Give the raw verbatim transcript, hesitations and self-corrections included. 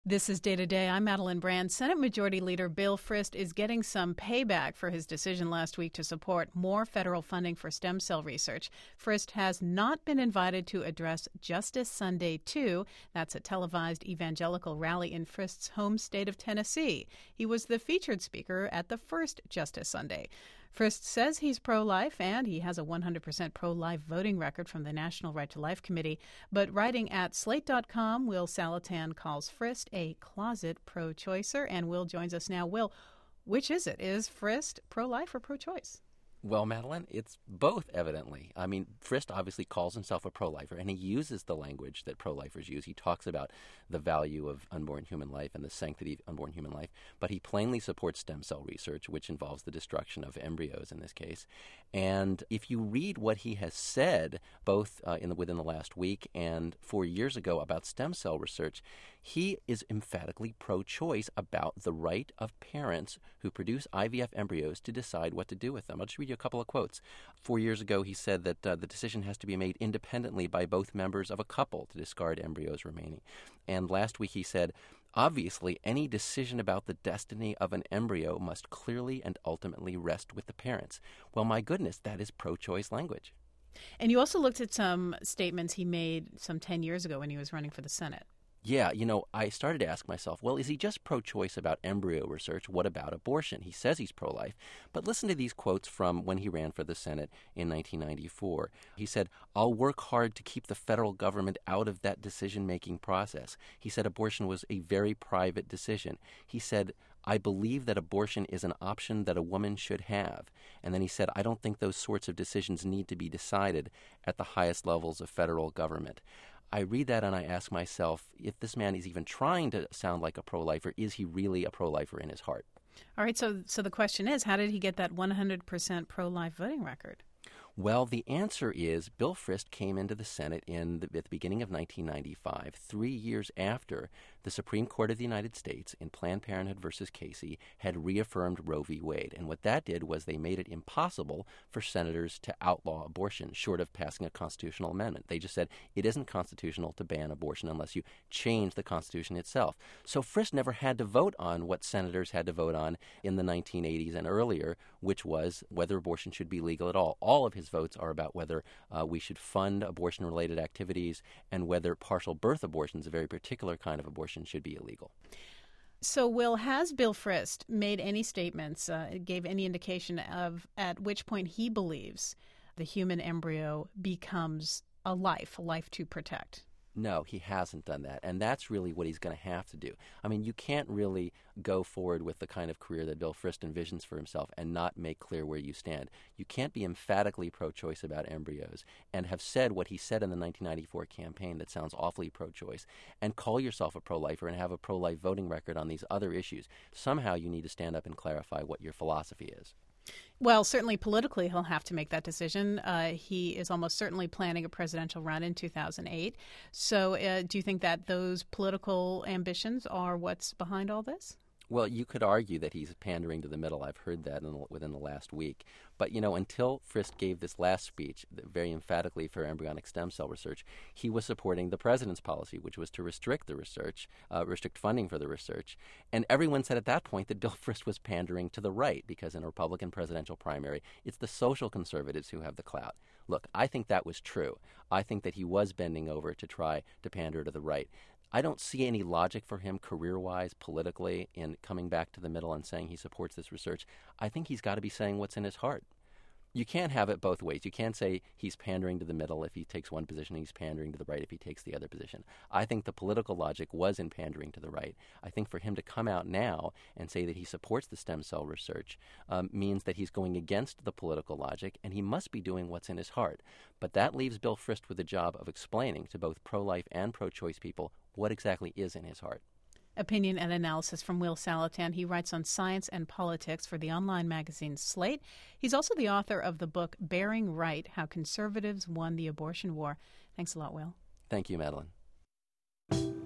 This is Day to Day. I'm Madeline Brand. Senate Majority Leader Bill Frist is getting some payback for his decision last week to support more federal funding for stem cell research. Frist has not been invited to address Justice Sunday two. That's a televised evangelical rally in Frist's home state of Tennessee. He was the featured speaker at the first Justice Sunday. Frist says he's pro-life, and he has a one hundred percent pro-life voting record from the National Right to Life Committee. But writing at Slate dot com, Will Saletan calls Frist a closet pro-choicer. And Will joins us now. Will, which is it? Is Frist pro-life or pro-choice? Well, Madeline, it's both, evidently. I mean, Frist obviously calls himself a pro-lifer, and he uses the language that pro-lifers use. He talks about the value of unborn human life and the sanctity of unborn human life, but he plainly supports stem cell research, which involves the destruction of embryos in this case. And if you read what he has said, both uh, in the, within the last week and four years ago about stem cell research, he is emphatically pro-choice about the right of parents who produce I V F embryos to decide what to do with them. I'll just read you a couple of quotes. Four years ago, he said that uh, the decision has to be made independently by both members of a couple to discard embryos remaining. And last week he said, obviously, any decision about the destiny of an embryo must clearly and ultimately rest with the parents. Well, my goodness, that is pro-choice language. And you also looked at some statements he made some ten years ago when he was running for the Senate. Yeah, you know, I started to ask myself, well, is he just pro-choice about embryo research? What about abortion? He says he's pro-life. But listen to these quotes from when he ran for the Senate in nineteen ninety-four. He said, I'll work hard to keep the federal government out of that decision-making process. He said abortion was a very private decision. He said, I believe that abortion is an option that a woman should have. And then he said, I don't think those sorts of decisions need to be decided at the highest levels of federal government. I read that and I ask myself, if this man is even trying to sound like a pro-lifer, is he really a pro-lifer in his heart? All right, so so the question is, how did he get that one hundred percent pro-life voting record? Well, the answer is Bill Frist came into the Senate in the, at the beginning of nineteen ninety-five, three years after the Supreme Court of the United States in Planned Parenthood versus Casey had reaffirmed Roe v. Wade. And what that did was they made it impossible for senators to outlaw abortion, short of passing a constitutional amendment. They just said it isn't constitutional to ban abortion unless you change the Constitution itself. So Frist never had to vote on what senators had to vote on in the nineteen eighties and earlier, which was whether abortion should be legal at all. All of his votes are about whether uh, we should fund abortion-related activities and whether partial birth abortions, a very particular kind of abortion, should be illegal. So, Will, has Bill Frist made any statements, uh, gave any indication of at which point he believes the human embryo becomes a life, a life to protect? No, he hasn't done that, and that's really what he's going to have to do. I mean, you can't really go forward with the kind of career that Bill Frist envisions for himself and not make clear where you stand. You can't be emphatically pro-choice about embryos and have said what he said in the nineteen ninety-four campaign that sounds awfully pro-choice and call yourself a pro-lifer and have a pro-life voting record on these other issues. Somehow you need to stand up and clarify what your philosophy is. Well, certainly politically he'll have to make that decision. Uh, he is almost certainly planning a presidential run in two thousand eight. So uh, do you think that those political ambitions are what's behind all this? Well, you could argue that he's pandering to the middle. I've heard that in the, within the last week. But, you know, until Frist gave this last speech, very emphatically for embryonic stem cell research, he was supporting the president's policy, which was to restrict the research, uh, restrict funding for the research. And everyone said at that point that Bill Frist was pandering to the right because in a Republican presidential primary, it's the social conservatives who have the clout. Look, I think that was true. I think that he was bending over to try to pander to the right. I don't see any logic for him career-wise, politically, in coming back to the middle and saying he supports this research. I think he's got to be saying what's in his heart. You can't have it both ways. You can't say he's pandering to the middle if he takes one position, and he's pandering to the right if he takes the other position. I think the political logic was in pandering to the right. I think for him to come out now and say that he supports the stem cell research um, means that he's going against the political logic, and he must be doing what's in his heart. But that leaves Bill Frist with the job of explaining to both pro-life and pro-choice people what exactly is in his heart. Opinion and analysis from Will Saletan. He writes on science and politics for the online magazine Slate. He's also the author of the book Bearing Right, How Conservatives Won the Abortion War. Thanks a lot, Will. Thank you, Madeline.